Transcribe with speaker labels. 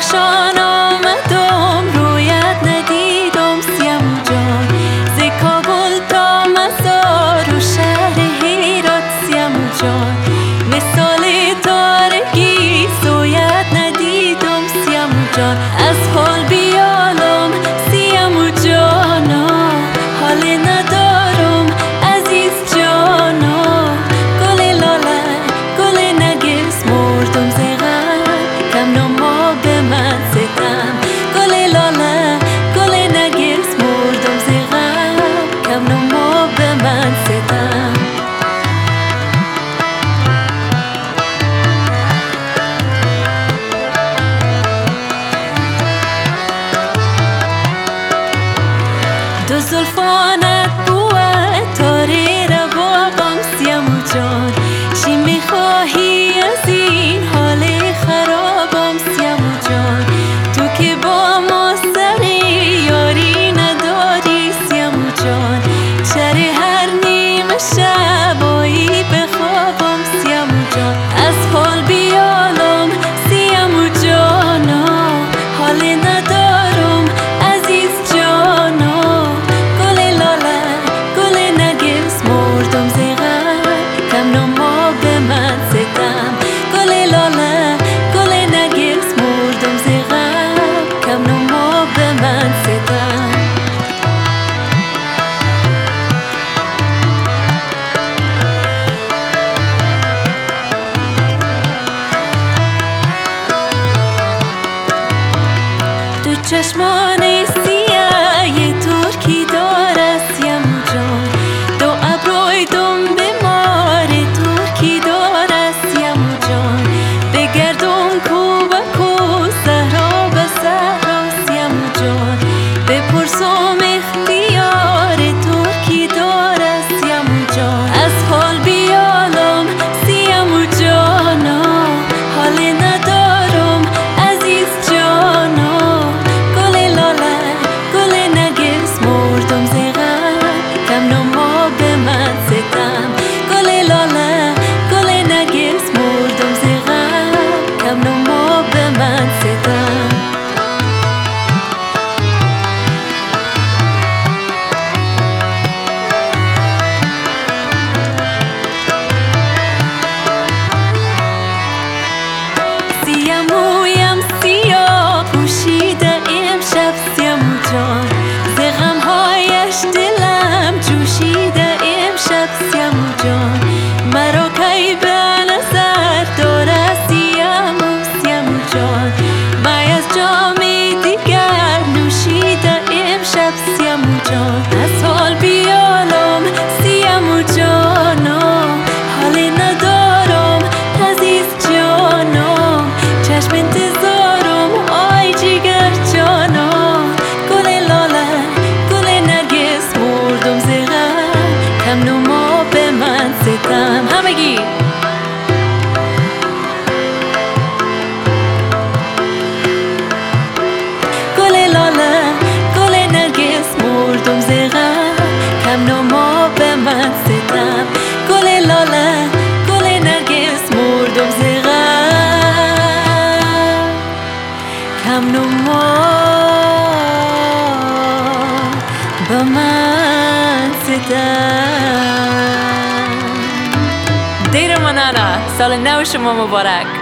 Speaker 1: درخشان آمدم رویت ندیدم سیمو جان ز کابل تا مزار و شهر هرات سیمو جان مثال تارگی سویت ندیدم سیمو جان از حال بیالم سیمو جانا حال ندارم عزیز جانا گل لاله گل نرگس مردم ز غم کم نما به من ستم گل لاله گل نرگس مردم ز غم کم نما به من ستم دو زلفانت بود تاره ربابم سیمو جان چی میخواهی از این حال خرابم سیمو جان تو که با ما سر یاری نداری سیمو جان چر هر نیمه شبایی بخوابم سیمو جان از حال بیالم سیمو جانا حال ندارم عزیز جانا گل لاله گل نرگس مردم ز غم کم نما به من ستم گل لاله گل نرگس مردم ز غم کم نما به من ستم دو چشمان سیاه ترکی داره سیمو جان دو ابروی دم بیمار ترکی داره سیمو جان بگردم کو به کو صحرا به صحرا سیمو جان بپرسم اختیار ترکی داره سیمو جان از حال بیالم سیمو جانا حال ندارم عزیز جانا گل لاله گل نرگس مردم ز غم کم نما به من ستم گل لاله گل نرگس مردم ز غم کم نما به من ستم سیمویم سیاه پوشیده امشب سیمو جان ز غمهایش دلم جوشیده امشب سیمو جان مرا کی به نظر داره سیمو جان می از جام دیگر نوشیده امشب سیمو جان از حال بیالم سیمو جانا حال ندارم عزیز جانا چشم انتظارم آی جگر جانا گل لاله گل نرگس مردم ز غم کم نما به من ستم همگی گل لاله گل نرگس مردم ز غم کم نما به من ستم گل لاله گل نرگس مردم ز غم کم نما به من ستم. دیر منانا سال نو شما مبارک.